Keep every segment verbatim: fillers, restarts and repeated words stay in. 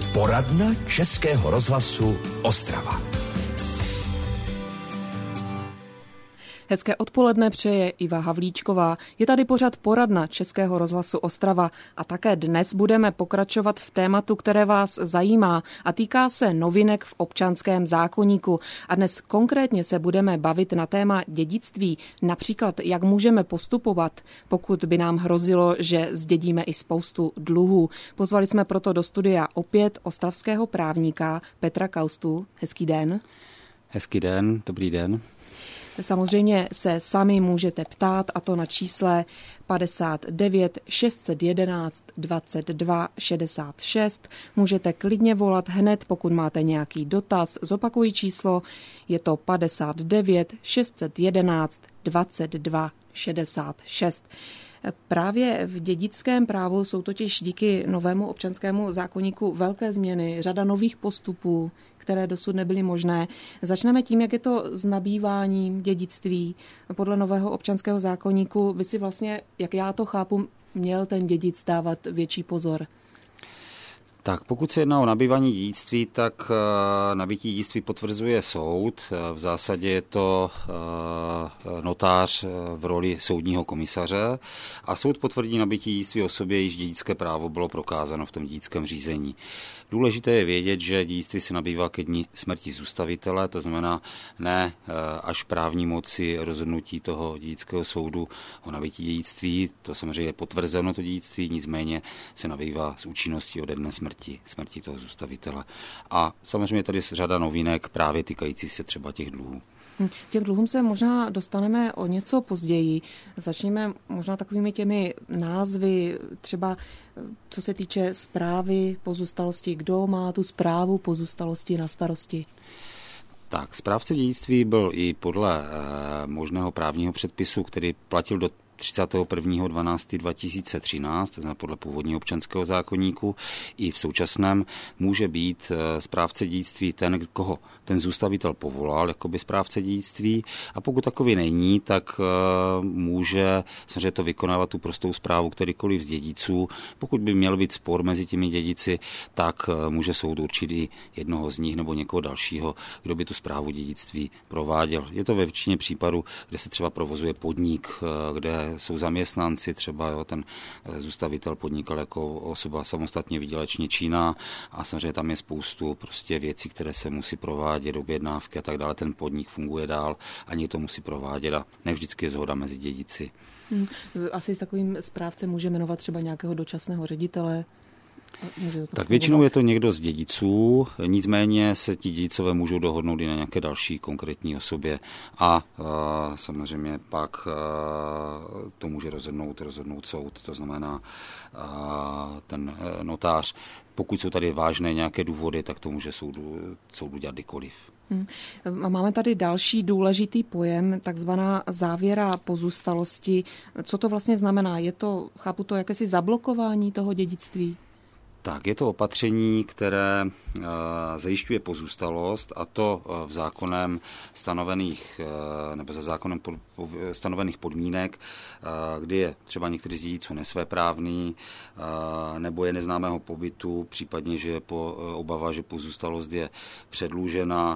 Poradna Českého rozhlasu Ostrava. Hezké odpoledne přeje Iva Havlíčková. Je tady pořad Poradna Českého rozhlasu Ostrava a také dnes budeme pokračovat v tématu, které vás zajímá a týká se novinek v občanském zákoníku. A dnes konkrétně se budeme bavit na téma dědictví, například jak můžeme postupovat, pokud by nám hrozilo, že zdědíme i spoustu dluhů. Pozvali jsme proto do studia opět ostravského právníka Petra Kaustu. Hezký den. Hezký den, dobrý den. Samozřejmě se sami můžete ptát, a to na čísle padesát devět šest set jedenáct dvacet dva šedesát šest. Můžete klidně volat hned, pokud máte nějaký dotaz. Zopakuji číslo, je to padesát devět šest set jedenáct dvacet dva šedesát šest. Právě v dědickém právu jsou totiž díky novému občanskému zákoníku velké změny, řada nových postupů, které dosud nebyly možné. Začneme tím, jak je to s nabýváním dědictví. Podle nového občanského zákoníku by si vlastně, jak já to chápu, měl ten dědic dávat větší pozor. Tak pokud se jedná o nabývání dědictví, tak nabýtí dědictví potvrzuje soud. V zásadě je to notář v roli soudního komisaře a soud potvrdí nabýtí dědictví osobě, již dědické právo bylo prokázáno v tom dědickém řízení. Důležité je vědět, že dědictví se nabývá ke dni smrti zůstavitele, to znamená ne až právní moci rozhodnutí toho dědického soudu o nabýtí dědictví, to samozřejmě je potvrzeno to dědictví, nicméně se nabývá s účinností ode dne smrti, smrti toho zůstavitele. A samozřejmě tady je řada novinek právě týkající se třeba těch dluhů. Těm dluhům se možná dostaneme o něco později. Začněme možná takovými těmi názvy, třeba co se týče správy pozůstalosti. Kdo má tu správu pozůstalosti na starosti? Tak, správce dědictví byl i podle eh, možného právního předpisu, který platil do třicátého prvního dvanáctého dva tisíce třináct, to znamená podle původního občanského zákoníku, i v současném může být správce dědictví ten, koho ten zůstavitel povolal jako by správce dědictví, a pokud takový není, tak může samozřejmě to vykonávat tu prostou správu kterýkoliv z dědiců. Pokud by měl být spor mezi těmi dědici, tak může soud určit i jednoho z nich nebo někoho dalšího, kdo by tu správu dědictví prováděl. Je to ve většině případů, kde se třeba provozuje podnik, kde jsou zaměstnanci, třeba jo, ten zůstavitel podnikal jako osoba samostatně výdělečně činná a samozřejmě tam je spoustu prostě věcí, které se musí provádět, objednávky a tak dále. Ten podnik funguje dál, ani to musí provádět a ne vždycky je shoda mezi dědici. Hmm. Asi s takovým správcem může jmenovat třeba nějakého dočasného ředitele. Tak většinou je to někdo z dědiců, nicméně se ti dědicové můžou dohodnout i na nějaké další konkrétní osobě a, a samozřejmě pak a, to může rozhodnout, rozhodnout soud, to znamená a, ten notář. Pokud jsou tady vážné nějaké důvody, tak to může soudu, soudu dělat kdykoliv. Hmm. Máme tady další důležitý pojem, takzvaná závěra pozůstalosti. Co to vlastně znamená? Je to, chápu to, jakési zablokování toho dědictví? Tak, je to opatření, které uh, zajišťuje pozůstalost, a to uh, v zákonem stanovených uh, nebo za zákonem pod, po, stanovených podmínek, uh, kdy je třeba některý z dědiců nesvéprávný uh, nebo je neznámého pobytu, případně, že je po, uh, obava, že pozůstalost je předlužena,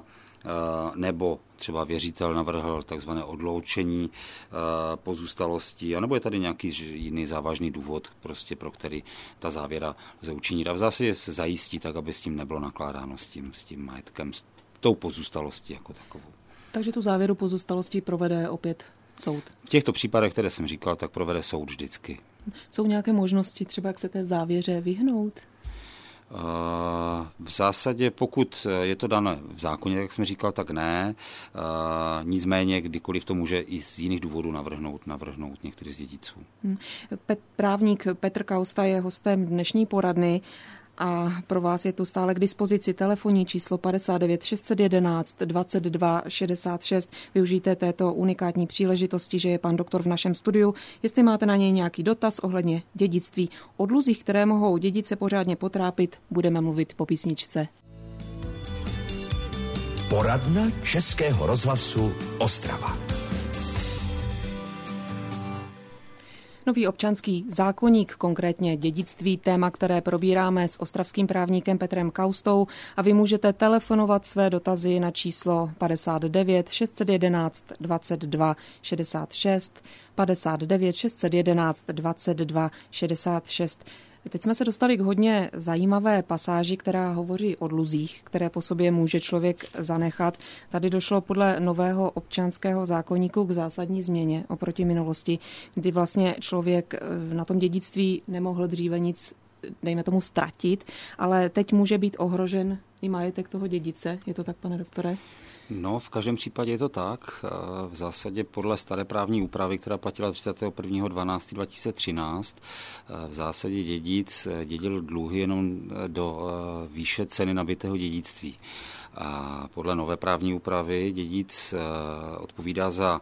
nebo třeba věřitel navrhl takzvané odloučení pozůstalostí, anebo je tady nějaký jiný závažný důvod, prostě pro který ta závěra lze učinit. A v zásadě se zajistí tak, aby s tím nebylo nakládáno s tím, s tím majetkem, s tou pozůstalostí jako takovou. Takže tu závěru pozůstalosti provede opět soud? V těchto případech, které jsem říkal, tak provede soud vždycky. Jsou nějaké možnosti třeba, jak se té závěře vyhnout? V zásadě, pokud je to dané v zákoně, jak jsem říkal, tak ne. Nicméně, kdykoliv to může i z jiných důvodů navrhnout, navrhnout některý z dědiců. Pet, právník Petr Kausta je hostem dnešní poradny. A pro vás je tu stále k dispozici telefonní číslo padesát devět šest set jedenáct dvacet dva šedesát šest. Využijte této unikátní příležitosti, že je pan doktor v našem studiu. Jestli máte na něj nějaký dotaz ohledně dědictví, o dluzích, které mohou dědice pořádně potrápit, budeme mluvit po písničce. Poradna Českého rozhlasu Ostrava. Nový občanský zákoník, konkrétně dědictví, téma, které probíráme s ostravským právníkem Petrem Kaustou, a vy můžete telefonovat své dotazy na číslo padesát devět šest set jedenáct dvacet dva šedesát šest, padesát devět šest set jedenáct dvacet dva šedesát šest. Teď jsme se dostali k hodně zajímavé pasáži, která hovoří o dluzích, které po sobě může člověk zanechat. Tady došlo podle nového občanského zákoníku k zásadní změně oproti minulosti, kdy vlastně člověk na tom dědictví nemohl dříve nic, dejme tomu, ztratit, ale teď může být ohrožen i majetek toho dědice. Je to tak, pane doktore? No, v každém případě je to tak. V zásadě podle staré právní úpravy, která platila třicátého prvního dvanáctého dva tisíce třináct, v zásadě dědic dědil dluhy jenom do výše ceny nabytého dědictví. A podle nové právní úpravy dědic odpovídá za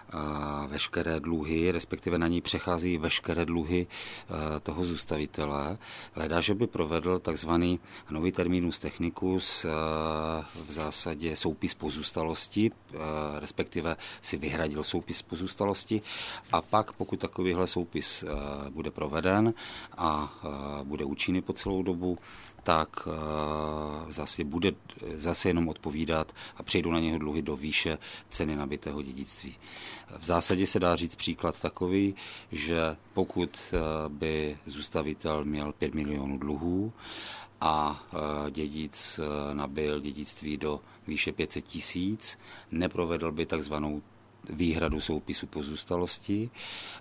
veškeré dluhy, respektive na něj přechází veškeré dluhy toho zůstavitele. Hledá, že by provedl takzvaný nový terminus technicus, v zásadě soupis pozůstalosti, respektive si vyhradil soupis pozůstalosti, a pak, pokud takovýhle soupis bude proveden a bude účinný po celou dobu, tak zase bude zase jenom odpovídat a přejdou na něho dluhy do výše ceny nabytého dědictví. V zásadě se dá říct příklad takový, že pokud by zůstavitel měl pět milionů dluhů a dědic nabyl dědictví do výše pět set tisíc, neprovedl by takzvanou výhradu soupisu pozůstalosti,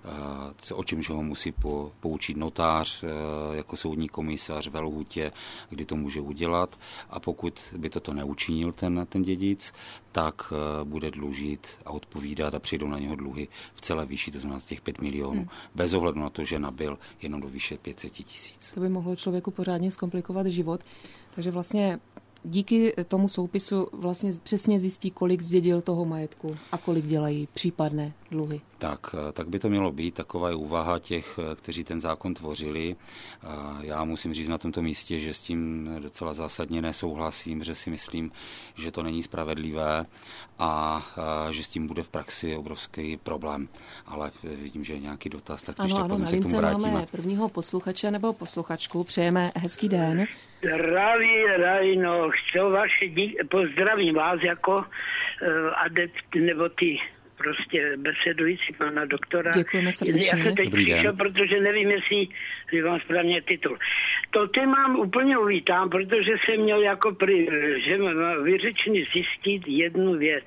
o čemž ho musí po, poučit notář jako soudní komisař ve lhůtě, kdy to může udělat, a pokud by toto neučinil ten, ten dědic, tak bude dlužit a odpovídat a přijdou na něho dluhy v celé výši, to znamená z těch pět milionů, hmm. bez ohledu na to, že nabyl jenom do výše pět set tisíc. To by mohlo člověku pořádně zkomplikovat život, takže vlastně díky tomu soupisu vlastně přesně zjistí, kolik zdědil toho majetku a kolik dělají případné dluhy. Tak, tak by to mělo být. Taková je úvaha těch, kteří ten zákon tvořili. Já musím říct na tomto místě, že s tím docela zásadně nesouhlasím, že si myslím, že to není spravedlivé a že s tím bude v praxi obrovský problém. Ale vidím, že je nějaký dotaz, tak když ano, tak ano, potom se k tomu vrátíme. Máme prvního posluchače nebo posluchačku. Přejeme hezký den. Zdraví, Rajno, chtěl vaše díky, pozdravím vás jako uh, adept, nebo ty prostě besedující pana doktora. Děkujeme srdečně. Já se teď přišel, protože nevím, jestli říkám správně titul. To ty mám úplně uvítám, protože jsem měl jako prý, že mám vyřečený zjistit jednu věc.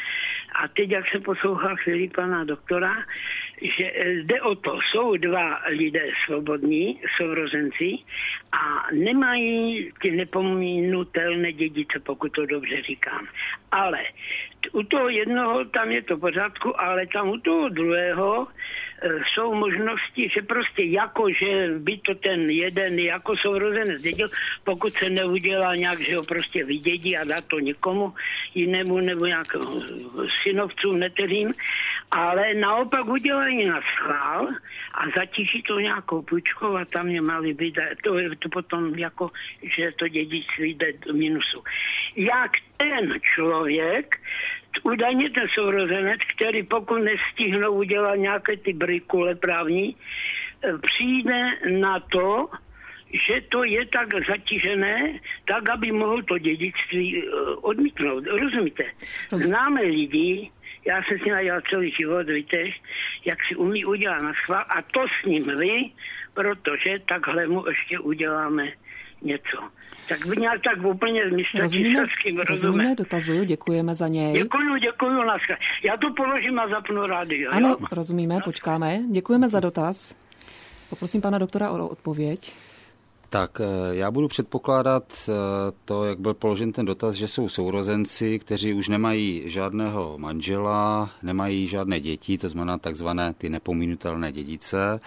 A teď, jak se poslouchal chvíli pana doktora, že jde o to, jsou dva lidé svobodní, sourozenci, a nemají ty nepominutelné dědice, pokud to dobře říkám. Ale u toho jednoho tam je to v pořádku, ale tam u toho druhého e, jsou možnosti, že prostě jako, že by to ten jeden jako sourozenec dědil, pokud se neudělá nějak, že ho prostě vydědí a dá to někomu jinému nebo nějakým synovcům, neteřím, ale naopak udělají na schvál a zatíží to nějakou půjčkou a tam je malý být, to je to potom jako, že to dědictví jde do minusu. Jak ten člověk, údajně ten sourozenec, který pokud nestihnou udělat nějaké ty brikule právní, přijde na to, že to je tak zatížené, tak, aby mohl to dědictví odmítnout. Rozumíte? Známe lidi, já se s ním dělal celý život, víte, jak si umí udělat na schvál, a to s ním vy, protože takhle mu ještě uděláme něco. Tak by nějak tak úplně mistr Číselským rozumíme dotazu, děkujeme za něj. Děkuju, děkuju, naschle. Já to položím a zapnu rádio. Ano, jo? rozumíme, počkáme. Děkujeme za dotaz. Poprosím pana doktora o odpověď. Tak já budu předpokládat to, jak byl položen ten dotaz, že jsou sourozenci, kteří už nemají žádného manžela, nemají žádné děti, to znamená takzvané ty nepominutelné dědice,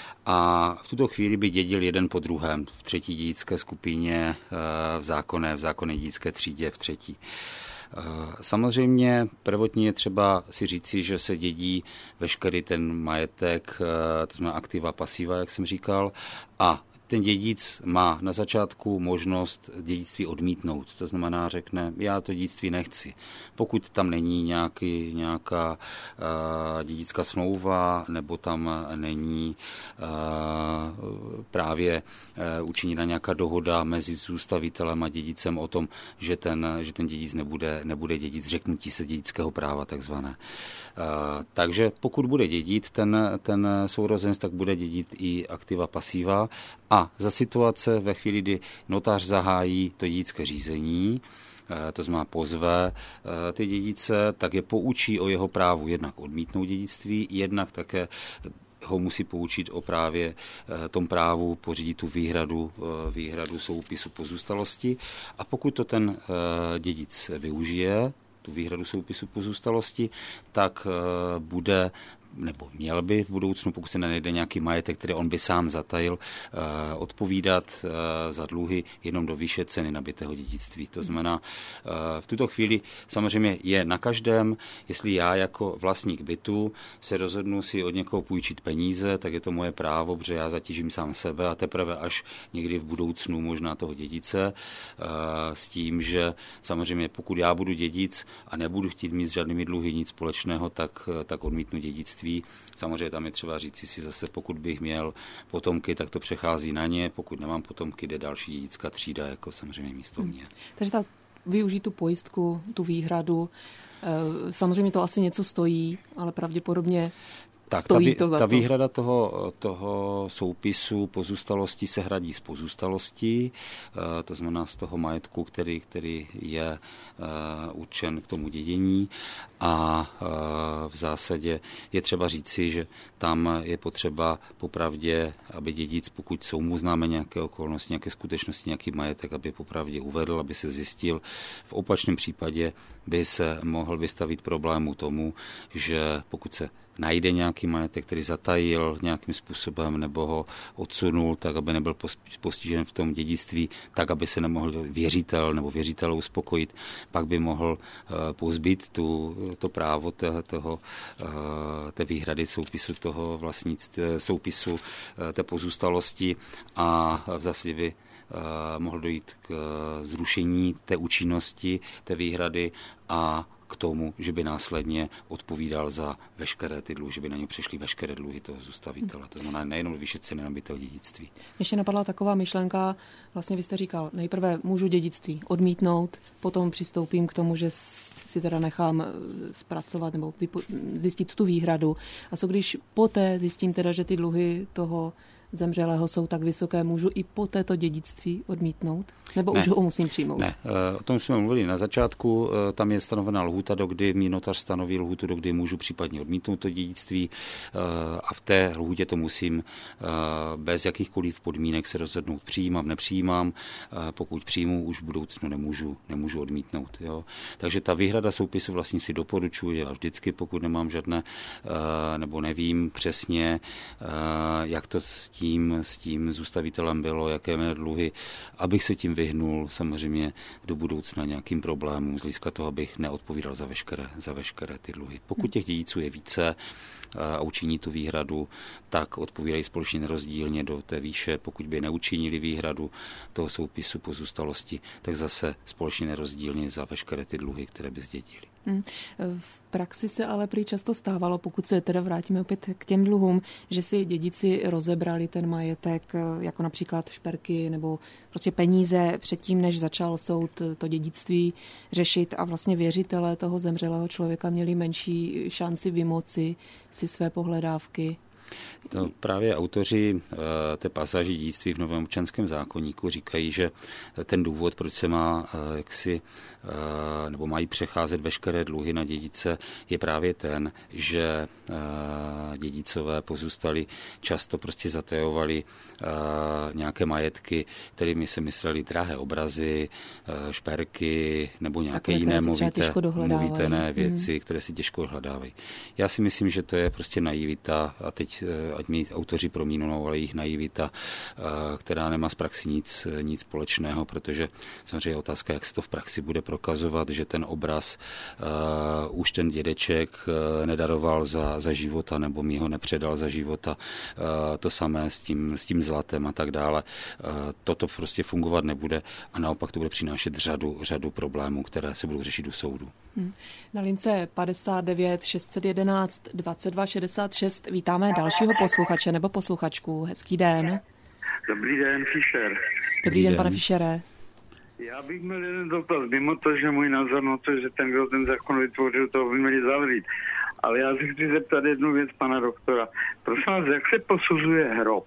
a v tuto chvíli by dědil jeden po druhém v třetí dědické skupině, v zákonné, v zákonné dědické třídě v třetí. Samozřejmě prvotně je třeba si říci, že se dědí veškerý ten majetek, to znamená aktiva, pasiva, jak jsem říkal, a ten dědic má na začátku možnost dědictví odmítnout. To znamená, řekne, já to dědictví nechci. Pokud tam není nějaký, nějaká uh, dědická smlouva, nebo tam není uh, právě uh, učiněna nějaká dohoda mezi zůstavitelem a dědicem o tom, že ten, že ten dědic nebude, nebude dědic, řeknutí se dědického práva takzvané. Uh, takže pokud bude dědit ten, ten sourozenec, tak bude dědit i aktiva pasiva a za situace ve chvíli, kdy notář zahájí to dědické řízení, to znamená pozve ty dědice, tak je poučí o jeho právu jednak odmítnout dědictví, jednak také ho musí poučit o právě tom právu pořídit tu výhradu, výhradu soupisu pozůstalosti. A pokud to ten dědic využije, tu výhradu soupisu pozůstalosti, tak bude nebo měl by v budoucnu, pokud se nenajde nějaký majetek, který on by sám zatajil, odpovídat za dluhy jenom do výše ceny nabitého dědictví. To znamená, v tuto chvíli samozřejmě je na každém, jestli já jako vlastník bytu se rozhodnu si od někoho půjčit peníze, tak je to moje právo, protože já zatížím sám sebe a teprve až někdy v budoucnu možná toho dědice s tím, že samozřejmě pokud já budu dědic a nebudu chtít mít s žádnými dluhy nic společného, tak, tak odmítnu dědictví. Samozřejmě tam je třeba říci si zase, pokud bych měl potomky, tak to přechází na ně, pokud nemám potomky, jde další dědická třída, jako samozřejmě místo mě. Hmm. Takže ta využít tu pojistku, tu výhradu, samozřejmě to asi něco stojí, ale pravděpodobně tak ta, vý, ta výhrada toho, toho soupisu pozůstalosti se hradí z pozůstalosti, to znamená z toho majetku, který, který je uh, určen k tomu dědění a uh, v zásadě je třeba říci, že tam je potřeba popravdě, aby dědic, pokud jsou mu známe nějaké okolnosti, nějaké skutečnosti, nějaký majetek, aby popravdě uvedl, aby se zjistil. V opačném případě by se mohl vystavit problému tomu, že pokud se najde nějaký majetek, který zatajil nějakým způsobem nebo ho odsunul, tak aby nebyl postižen v tom dědictví, tak aby se nemohl věřitel nebo věřitel uspokojit, pak by mohl uh, pozbít tu, to právo té, toho, uh, té výhrady soupisu toho vlastnictví, soupisu uh, té pozůstalosti a v zásadě by uh, mohl dojít k uh, zrušení té účinnosti té výhrady a k tomu, že by následně odpovídal za veškeré ty dluhy, že by na ně přešly veškeré dluhy toho zůstavitele. To znamená nejenom výše ceny nabitého dědictví. Ještě napadla taková myšlenka, vlastně vy jste říkal, nejprve můžu dědictví odmítnout, potom přistoupím k tomu, že si teda nechám zpracovat nebo zjistit tu výhradu. A co když poté zjistím teda, že ty dluhy toho zemřelého jsou tak vysoké, můžu i po této dědictví odmítnout? Nebo ne, už ho musím přijmout? Ne, o tom jsme mluvili na začátku. Tam je stanovená lhůta, do kdy mi notář stanoví lhůtu, do kdy můžu případně odmítnout to dědictví a v té lhůtě to musím bez jakýchkoliv podmínek se rozhodnout, přijímám, nepřijímám. Pokud přijmu, už v budoucnu nemůžu, nemůžu odmítnout. Jo. Takže ta výhrada soupisu vlastnictví doporučuji dělat vždycky, pokud nemám žádné, nebo nevím přesně, jak to s tím, s tím zůstavitelem bylo, jaké mé dluhy, abych se tím vyhnul samozřejmě do budoucna nějakým problémům, z hlediska toho, abych neodpovídal za veškeré, za veškeré ty dluhy. Pokud těch dědiců je více a učiní tu výhradu, tak odpovídají společně nerozdílně do té výše. Pokud by neučinili výhradu toho soupisu pozůstalosti, tak zase společně nerozdílně za veškeré ty dluhy, které by zdědili. Hmm. V praxi se ale prý často stávalo, pokud se teda vrátíme opět k těm dluhům, že si dědici rozebrali ten majetek, jako například šperky nebo prostě peníze předtím, než začal soud to dědictví řešit a vlastně věřitelé toho zemřelého člověka měli menší šanci vymoci si své pohledávky. No, právě autoři uh, té pasáži dědictví v novém občanském zákoníku říkají, že ten důvod, proč se má uh, jaksi, uh, nebo mají přecházet veškeré dluhy na dědice, je právě ten, že uh, dědicové pozůstali často prostě zatajovali uh, nějaké majetky, kterými se mysleli drahé obrazy, uh, šperky nebo nějaké takové, jiné movité, movité věci, hmm. které si těžko hledávají. Já si myslím, že to je prostě naivita a teď ať, ať mi autoři promínou, ale jejich naivita, která nemá s praxí nic, nic společného, protože samozřejmě je otázka, jak se to v praxi bude prokazovat, že ten obraz uh, už ten dědeček uh, nedaroval za, za života nebo mi ho nepředal za života. Uh, to samé s tím, s tím zlatem a tak dále. Uh, toto prostě fungovat nebude a naopak to bude přinášet řadu, řadu problémů, které se budou řešit u soudu. Hmm. Na lince padesát devět šest set jedenáct dvacet dva šedesát šest vítáme dalšího posluchače nebo posluchačku. Hezký den. Dobrý den, Fischer. Dobrý den, pane Fischere. Já bych měl jeden dotaz, mimo to, že můj názor na to, že ten, kdo ten zákon vytvořil, toho by měli zavřít. Ale já si chci zeptat jednu věc pana doktora. Prosím vás, jak se posuzuje hrob?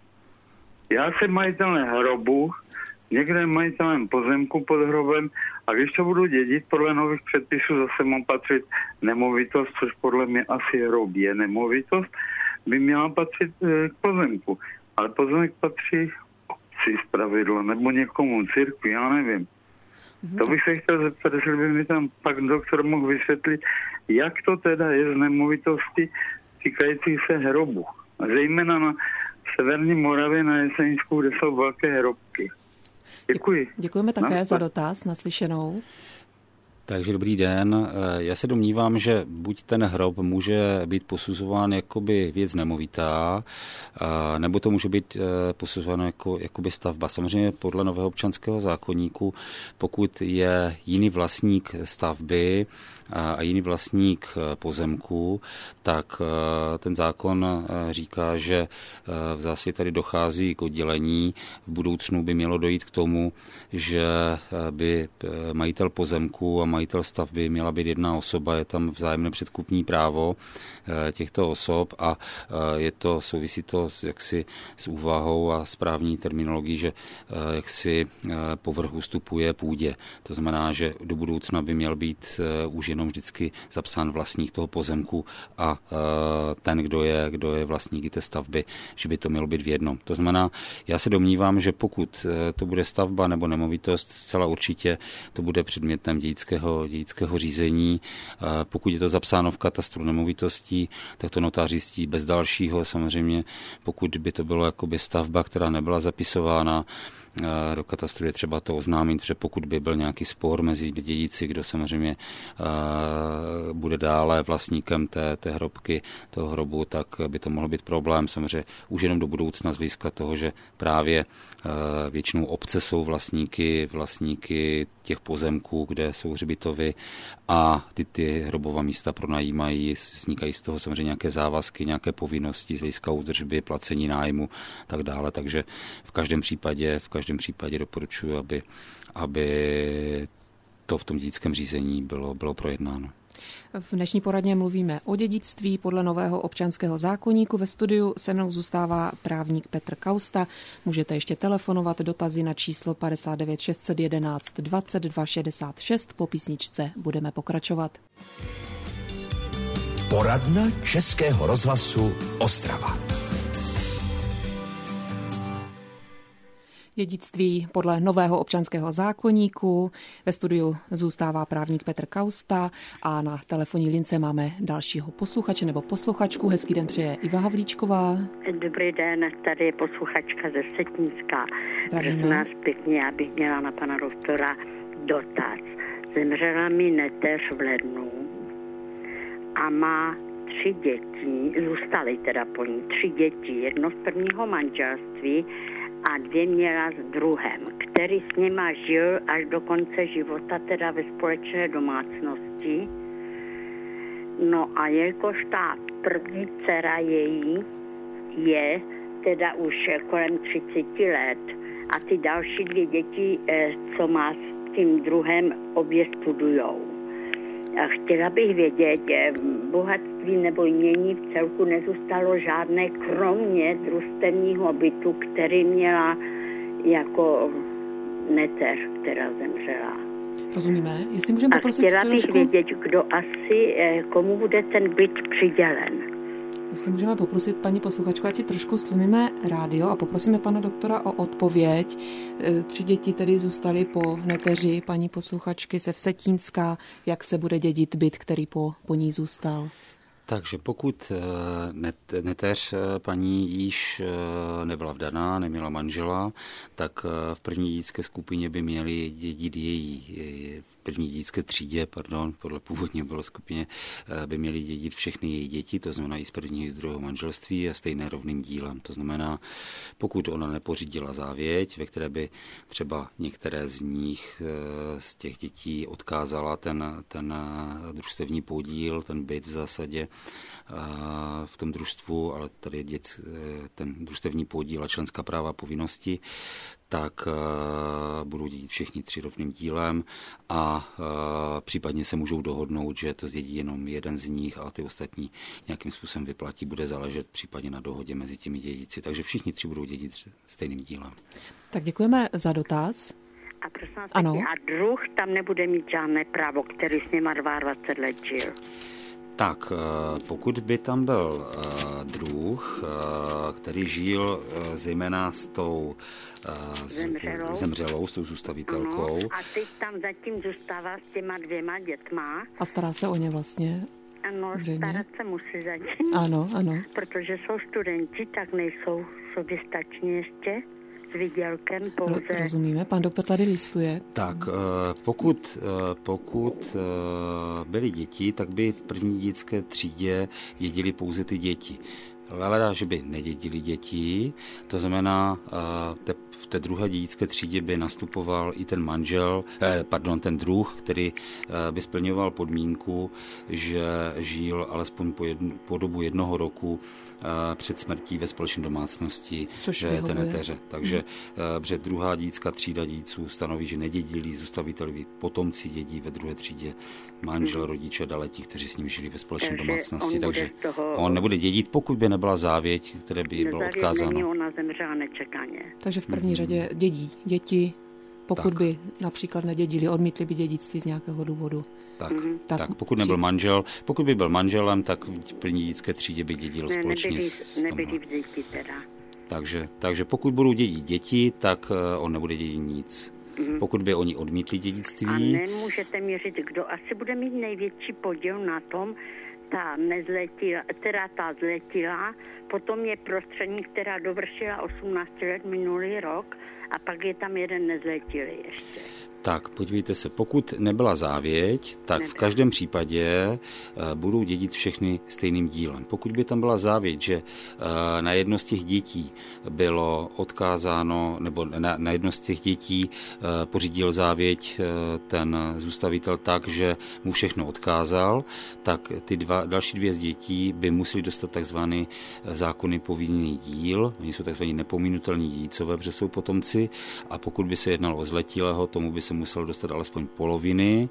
Já jsem majitelem hrobu, někde majitelem pozemku pod hrobem a když to budu dědit, podle nových předpisů zase mám patřit nemovitost, což podle mě asi hrob je nemovitost, by měla patřit k pozemku. Ale pozemek patří obci zpravidlo, nebo někomu, církvi, já nevím. Mm-hmm. To bych se chtěl zeptat, jestli by mi tam pak doktor mohl vysvětlit, jak to teda je z nemovitosti týkající se hrobu. A zejména na severní Moravě na Jeseničku, kde jsou velké hrobky. Děkuji. Děkujeme také za dotaz, naslyšenou. Takže dobrý den. Já se domnívám, že buď ten hrob může být posuzován jakoby věc nemovitá, nebo to může být posuzováno jako jakoby stavba. Samozřejmě podle nového občanského zákoníku, pokud je jiný vlastník stavby a jiný vlastník pozemku, tak ten zákon říká, že v zásadě tady dochází k oddělení. V budoucnu by mělo dojít k tomu, že by majitel pozemku a majitel stavby měla být jedna osoba, je tam vzájemné předkupní právo těchto osob a je to, souvisí to s, jaksi s úvahou a správní terminologií, že jaksi povrch ustupuje půdě. To znamená, že do budoucna by měl být už jenom vždycky zapsán vlastník toho pozemku a ten, kdo je, kdo je vlastník té stavby, že by to mělo být v jednom. To znamená, já se domnívám, že pokud to bude stavba nebo nemovitost, zcela určitě to bude předmětem dědického, dědického řízení. Pokud je to zapsáno v katastru nemovitostí, tak to notář zjistí bez dalšího. Samozřejmě, pokud by to bylo jakoby stavba, která nebyla zapisována do katastru, je třeba to oznámit, že pokud by byl nějaký spor mezi dědici, kdo samozřejmě bude dále vlastníkem té, té hrobky, toho hrobu, tak by to mohl být problém. Samozřejmě už jenom do budoucna z hlediska toho, že právě většinou obce jsou vlastníky, vlastníky těch pozemků, kde jsou hřbitovy a ty, ty hrobová místa pronajímají, vznikají z toho samozřejmě nějaké závazky, nějaké povinnosti z hlediska údržby, placení nájmu tak dále, takže v každém případě, v každém případě doporučuji, aby, aby to v tom dědickém řízení bylo, bylo projednáno. V dnešní poradně mluvíme o dědictví podle nového občanského zákoníku. Ve studiu se mnou zůstává právník Petr Kausta. Můžete ještě telefonovat, dotazy na číslo padesát devět šest set jedenáct dvacet dva šedesát šest. Po písničce budeme pokračovat. Poradna Českého rozhlasu Ostrava. Dědictví podle nového občanského zákoníku. Ve studiu zůstává právník Petr Kausta a na telefonní lince máme dalšího posluchače nebo posluchačku. Hezký den přeje Iva Havlíčková. Dobrý den, tady je posluchačka ze Setínska. Prosím nás pěkně, já bych měla na pana doktora dotaz. Zemřela mi neteř v lednu a má tři děti, zůstaly teda po ní tři děti, jedno z prvního manželství a dvě měla s druhem, který s nima žil až do konce života, teda ve společné domácnosti. No a jelikož ta první dcera její je teda už kolem třicet let a ty další dvě děti, co má s tím druhem, obě studujou. A chtěla bych vědět, bohatství nebo jmění v celku nezůstalo žádné, kromě družstevního bytu, který měla jako neteř, která zemřela. Rozumíme. Jestli můžeme poprosit a chtěla bych trošku... vědět, kdo asi, komu bude ten byt přidělen. Jestli můžeme poprosit paní posluchačku, ať si trošku stlumíme rádio a poprosíme pana doktora o odpověď. Tři děti tedy zůstaly po neteři paní posluchačky ze Vsetínska. Jak se bude dědit byt, který po, po ní zůstal? Takže pokud neteř paní již nebyla vdaná, neměla manžela, tak v první dědické skupině by měli dědit její první dědické třídě, pardon, podle původně bylo skupině, by měly dědit všechny její děti, to znamená i z prvního i z druhého manželství a stejné rovným dílem. To znamená, pokud ona nepořídila závěť, ve které by třeba některé z nich, z těch dětí odkázala ten, ten družstevní podíl, ten byt v zásadě v tom družstvu, ale tady děc, ten družstevní podíl a členská práva a povinnosti, tak budou dědit všichni tři rovným dílem a případně se můžou dohodnout, že to zdědí jenom jeden z nich a ty ostatní nějakým způsobem vyplatí, bude záležet případně na dohodě mezi těmi dědici. Takže všichni tři budou dědit stejným dílem. Tak děkujeme za dotaz. A prosím vás, ano. A druh tam nebude mít žádné právo, který s něma dvacet dva let žil. Tak, pokud by tam byl druh, který žil zejména s tou zemřelou, zemřelou s tou zůstavitelkou. Ano. A teď tam zatím zůstává s těma dvěma dětma. A stará se o ně vlastně? Ano, zřejmě. Starat se musí zatím. Ano, ano. Protože jsou studenti, tak nejsou soběstační ještě. S výdělkem pouze. Rozumíme, pan doktor tady listuje. Tak, pokud, pokud byly děti, tak by v první dětské třídě dědili pouze ty děti. Ale že by nedědili děti, to znamená, te, v té druhé dědické třídě by nastupoval i ten manžel, eh, pardon, ten druh, který eh, by splňoval podmínku, že žil alespoň po, jednu, po dobu jednoho roku eh, před smrtí ve společné domácnosti té neteře. Takže hmm. eh, druhá dědická třída dědiců stanoví, že nedědili zůstaviteli, potomci dědí ve druhé třídě manžel, hmm. rodiče, daletí, kteří s ním žili ve společné takže domácnosti. On takže toho... on nebude dědit, pokud by nebyla závěť, které by bylo odkázáno. Není, ona zemřela nečekaně. Takže v první mm-hmm. řadě dědí děti, pokud tak. by například nedědili, odmítli by dědictví z nějakého důvodu. Tak, mm-hmm. tak, tak pokud nebyl manžel, pokud by byl manželem, tak v první dědické třídě by dědil ne, společně nebyli, s nebyli v děti teda. Takže, takže pokud budou dědit děti, tak on nebude dědit nic. Mm-hmm. Pokud by oni odmítli dědictví. A nemůžete měřit, kdo asi bude mít největší podíl na tom, ta nezletila, teda ta zletila, potom je prostřední, která dovršila osmnáct let minulý rok a pak je tam jeden nezletilý ještě. Tak, podívejte se, pokud nebyla závěť, tak nebyla. V každém případě uh, budou dědit všechny stejným dílem. Pokud by tam byla závěť, že uh, na jedno z těch dětí bylo odkázáno, nebo na, na jedno z těch dětí uh, pořídil závěť uh, ten zůstavitel tak, že mu všechno odkázal, tak ty dva, další dvě z dětí by museli dostat takzvaný zákonný povinný díl. Oni jsou takzvaní nepominutelní dědicové, protože jsou potomci, a pokud by se jednalo o zletilého, tomu by se musel dostat alespoň poloviny,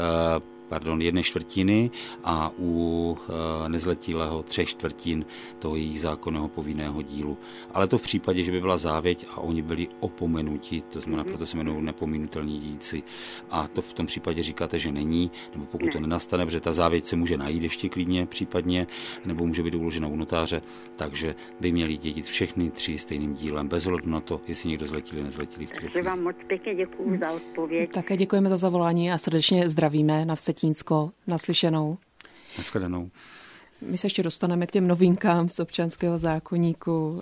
pardon, jedné čtvrtiny a u nezletilého třech čtvrtin toho jejich zákonného povinného dílu. Ale to v případě, že by byla závěť a oni byli opomenuti, to znamená, mm-hmm. proto se jmenují nepominutelní dědici. A to v tom případě říkáte, že není, nebo pokud ne. to nenastane, protože ta závěť se může najít ještě klidně případně, nebo může být uložena u notáře, takže by měli dědit všechny tři stejným dílem, bez ohledu na to, jestli někdo zletilý, nezletilý. Takže vám moc pěkně děkuju za odpověď. Také děkujeme za zavolání a srdečně zdravíme na Vsetínsko. Naslyšenou. Nashledanou. My se ještě dostaneme k těm novinkám z občanského zákoníku.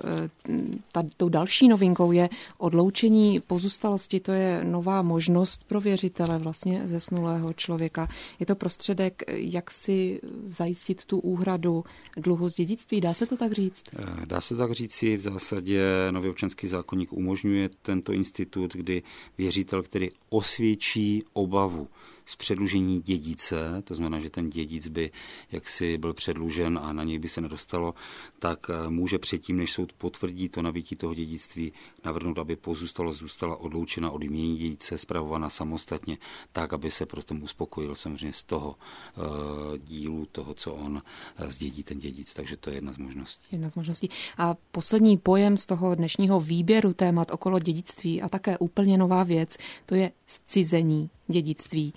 Tou další novinkou je odloučení pozůstalosti. To je nová možnost pro věřitele vlastně zesnulého člověka. Je to prostředek, jak si zajistit tu úhradu dluhu z dědictví. Dá se to tak říct? Dá se tak říci. V zásadě nový občanský zákoník umožňuje tento institut, kdy věřitel, který osvědčí obavu z předlužení dědice, to znamená, že ten dědic by jaksi byl předlužen a na něj by se nedostalo, tak může předtím, než soud potvrdí to nabytí toho dědictví, navrhnout, aby pozůstalost zůstala odloučena od jmění dědice, spravovaná samostatně, tak, aby se prostě uspokojil samozřejmě z toho uh, dílu, toho, co on uh, zdědí ten dědic. Takže to je jedna z možností. Jedna z možností. A poslední pojem z toho dnešního výběru témat okolo dědictví a také úplně nová věc, to je zcizení dědictví.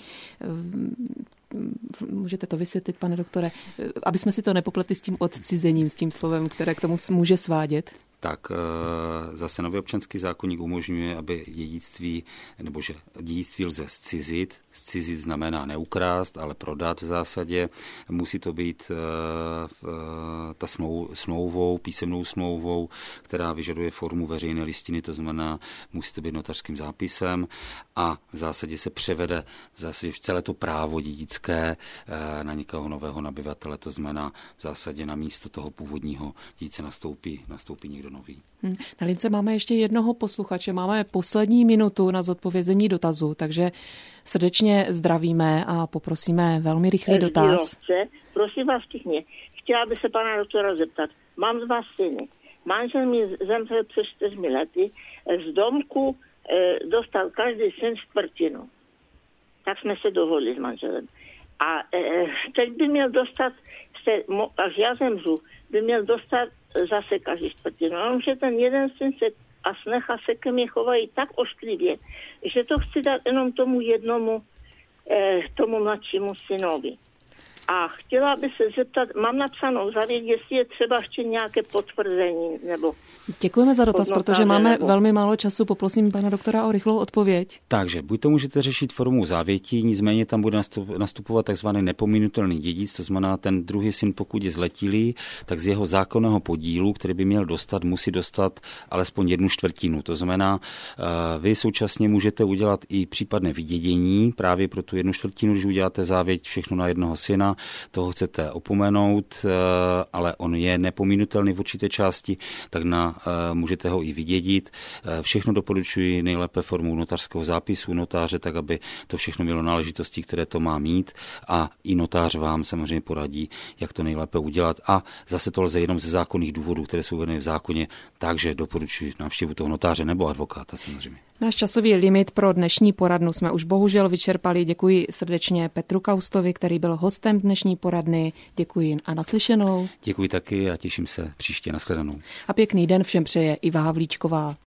Můžete to vysvětlit, pane doktore, aby jsme si to nepopletli s tím odcizením, s tím slovem, které k tomu může svádět? tak zase nový občanský zákoník umožňuje, aby dědictví, nebo že dědictví lze zcizit. Zcizit znamená neukrást, ale prodat v zásadě. Musí to být ta smlouvou, písemnou smlouvou, která vyžaduje formu veřejné listiny, to znamená, musí to být notářským zápisem a v zásadě se převede v zásadě celé to právo dědické na někoho nového nabyvatele, to znamená v zásadě na místo toho původního dědice nastoupí, nastoupí někdo nový. Hmm. Na lince máme ještě jednoho posluchače, máme poslední minutu na zodpovězení dotazu, takže srdečně zdravíme a poprosíme velmi rychlý dotaz. Prosím vás všichni, chtěla by se pana doktora zeptat, mám dva syny. Manžel mi zemřel před čtyřmi lety, z domku e, dostal každý syn čtvrtinu. Tak jsme se dohodli s manželem. A e, teď by měl dostat, až já zemřu, by měl dostat zase každý čtvrtinu. Jenomže ten jeden syn se a snecha se ke mně chovají tak ošklivě, že to chci dát jenom tomu jednomu, e, tomu mladšímu synovi. A chtěla by se zeptat, mám napsanou zavěď, jestli je třeba ještě nějaké potvrzení nebo... Děkujeme za dotaz, protože máme nebo... velmi málo času. Poprosím pana doktora o rychlou odpověď. Takže buď to můžete řešit formou závětí, nicméně tam bude nastupovat takzvaný nepominutelný dědic, to znamená ten druhý syn, pokud je zletilý, tak z jeho zákonného podílu, který by měl dostat, musí dostat alespoň jednu čtvrtinu. To znamená, vy současně můžete udělat i případné vydědění právě pro tu jednu čtvrtinu, když uděláte závěť všechno na jednoho syna, toho chcete opomenout, ale on je nepominutelný v určité části, tak na, můžete ho i vydědit. Všechno doporučuji nejlépe formou notářského zápisu notáře, tak aby to všechno mělo náležitosti, které to má mít a i notář vám samozřejmě poradí, jak to nejlépe udělat. A zase to lze jenom ze zákonných důvodů, které jsou uvedeny v zákoně, takže doporučuji návštěvu toho notáře nebo advokáta samozřejmě. Náš časový limit pro dnešní poradnu jsme už bohužel vyčerpali. Děkuji srdečně Petru Kaustovi, který byl hostem dnešní poradny. Děkuji a naslyšenou. Děkuji taky a těším se příště. Nashledanou. A pěkný den všem přeje Iva Havlíčková.